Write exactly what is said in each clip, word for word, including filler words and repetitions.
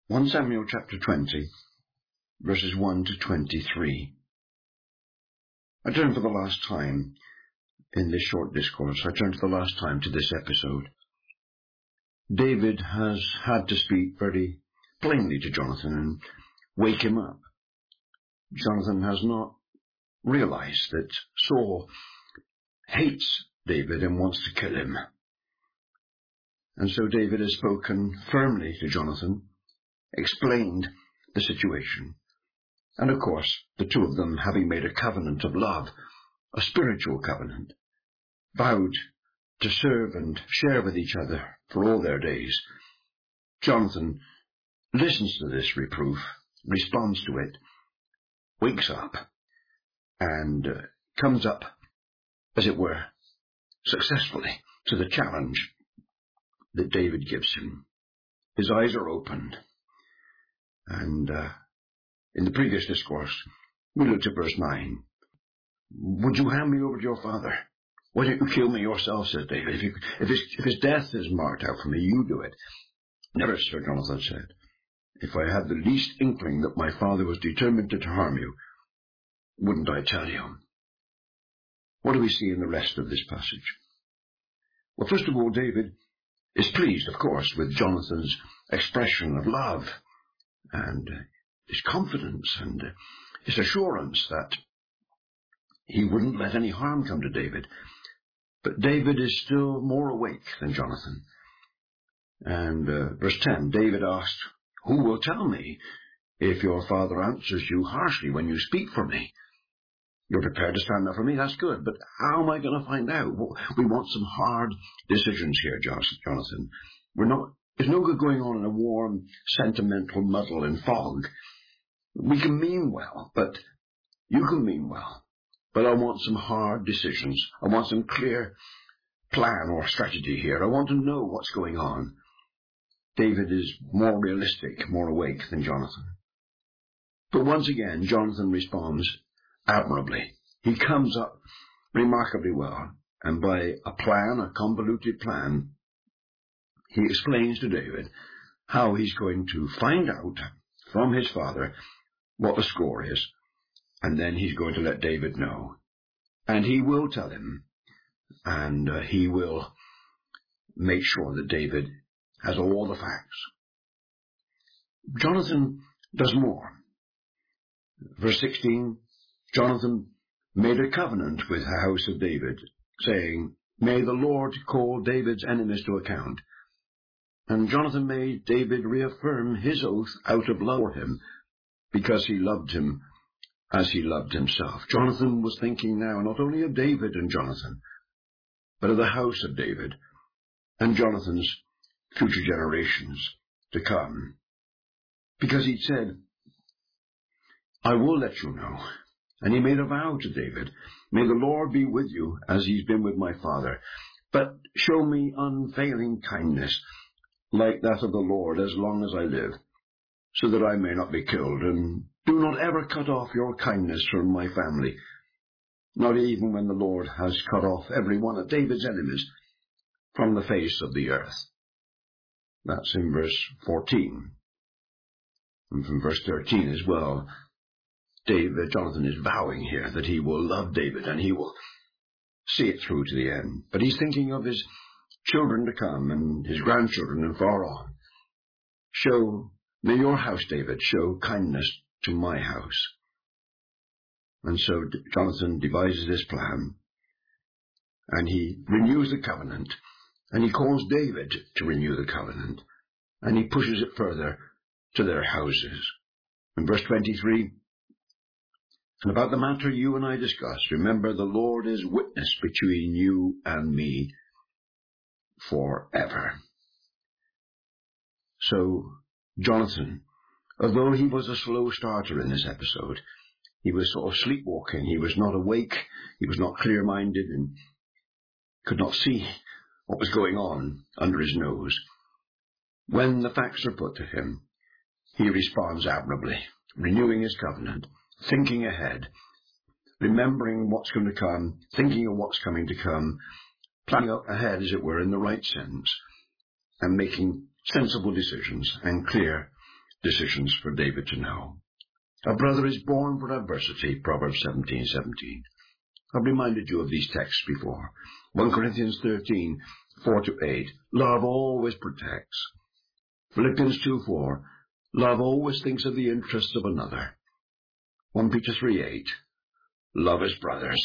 First Samuel chapter twenty, verses one to twenty-three. I turn for the last time in this short discourse, I turn for the last time to this episode. David has had to speak very plainly to Jonathan and wake him up. Jonathan has not realized that Saul hates David and wants to kill him. And so David has spoken firmly to Jonathan, explained the situation. And of course, the two of them, having made a covenant of love, a spiritual covenant, vowed to serve and share with each other for all their days. Jonathan listens to this reproof, responds to it, wakes up, and uh, comes up, as it were, successfully to the challenge that David gives him. His eyes are opened. And uh, in the previous discourse, we looked at verse nine. Would you hand me over to your father? Why don't you kill me yourself, says David. If, you, if, his, if his death is marked out for me, you do it. Never, Sir Jonathan said. If I had the least inkling that my father was determined to harm you, wouldn't I tell you? What do we see in the rest of this passage? Well, first of all, David is pleased, of course, with Jonathan's expression of love and his confidence and his assurance that he wouldn't let any harm come to David. But David is still more awake than Jonathan. And uh, verse ten, David asked, who will tell me if your father answers you harshly when you speak for me? You're prepared to stand up for me, that's good, but how am I going to find out? We want some hard decisions here, Jonathan. We're not, there's no good going on in a warm, sentimental muddle and fog. We can mean well, but you can mean well. But I want some hard decisions. I want some clear plan or strategy here. I want to know what's going on. David is more realistic, more awake than Jonathan. But once again, Jonathan responds admirably. He comes up remarkably well, and by a plan, a convoluted plan, he explains to David how he's going to find out from his father what the score is, and then he's going to let David know. And he will tell him, and uh, he will make sure that David has all the facts. Jonathan does more. Verse sixteen, Jonathan made a covenant with the house of David, saying, may the Lord call David's enemies to account. And Jonathan made David reaffirm his oath out of love for him, because he loved him as he loved himself. Jonathan was thinking now not only of David and Jonathan, but of the house of David and Jonathan's future generations to come. Because he'd said, I will let you know. And he made a vow to David, may the Lord be with you as he's been with my father, but show me unfailing kindness like that of the Lord as long as I live, so that I may not be killed, and do not ever cut off your kindness from my family, not even when the Lord has cut off every one of David's enemies from the face of the earth. That's in verse fourteen. And from verse thirteen as well, David, Jonathan is vowing here that he will love David and he will see it through to the end. But he's thinking of his children to come and his grandchildren and far on. Show, may your house, David, show kindness to my house. And so Jonathan devises this plan, and he renews the covenant, and he calls David to renew the covenant, and he pushes it further to their houses. In verse twenty-three, and about the matter you and I discussed, remember the Lord is witness between you and me forever. So Jonathan, although he was a slow starter in this episode, he was sort of sleepwalking. He was not awake. He was not clear-minded and could not see what was going on under his nose. When the facts are put to him, he responds admirably, renewing his covenant, thinking ahead, remembering what's going to come, thinking of what's coming to come, planning up ahead, as it were, in the right sense, and making sensible decisions and clear decisions for David to know. A brother is born for adversity, Proverbs seventeen seventeen. I've reminded you of these texts before. First Corinthians thirteen, four to eight. Love always protects. Philippians two four. Love always thinks of the interests of another. First Peter three eight. Love is brothers.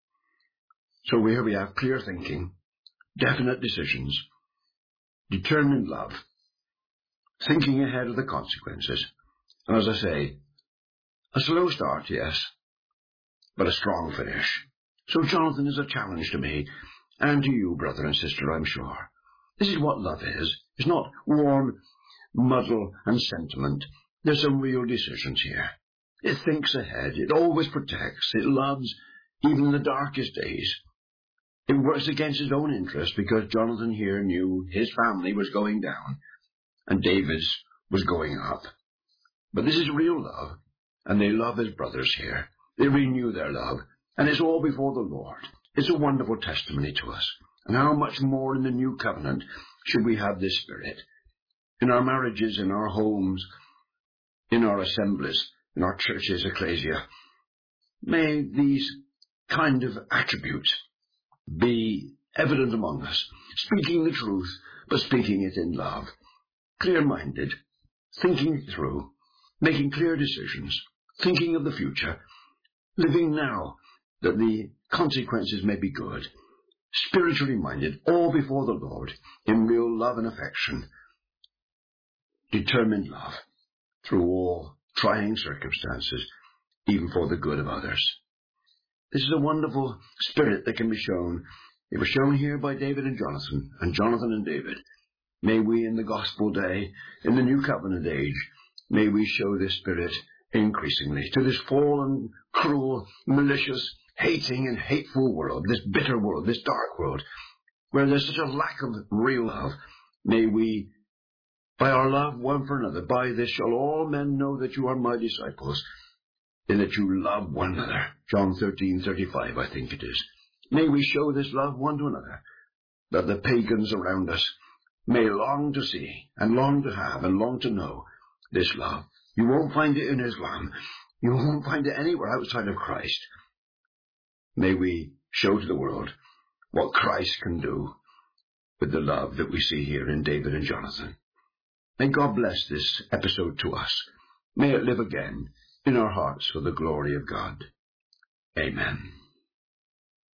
So here we have clear thinking, definite decisions, determined love, thinking ahead of the consequences. And as I say, a slow start, yes, but a strong finish. So Jonathan is a challenge to me, and to you, brother and sister, I'm sure. This is what love is. It's not warm muddle and sentiment. There's some real decisions here. It thinks ahead. It always protects. It loves even in the darkest days. It works against its own interest because Jonathan here knew his family was going down and David's was going up. But this is real love, and they love as brothers here. They renew their love, and it's all before the Lord. It's a wonderful testimony to us. And how much more in the new covenant should we have this spirit? In our marriages, in our homes, in our assemblies, in our churches, ecclesia. May these kind of attributes be evident among us, speaking the truth, but speaking it in love, clear-minded, thinking it through, making clear decisions, thinking of the future, living now that the consequences may be good, spiritually minded, all before the Lord, in real love and affection, determined love through all trying circumstances, even for the good of others. This is a wonderful spirit that can be shown. It was shown here by David and Jonathan, and Jonathan and David. May we in the gospel day, in the new covenant age, may we show this spirit increasingly to this fallen, cruel, malicious, hating and hateful world, this bitter world, this dark world, where there's such a lack of real love. May we, by our love one for another, by this shall all men know that you are my disciples, in that you love one another. John thirteen thirty-five, I think it is. May we show this love one to another, that the pagans around us may long to see, and long to have, and long to know this love. You won't find it in Islam. You won't find it anywhere outside of Christ. May we show to the world what Christ can do with the love that we see here in David and Jonathan. May God bless this episode to us. May it live again in our hearts for the glory of God. Amen.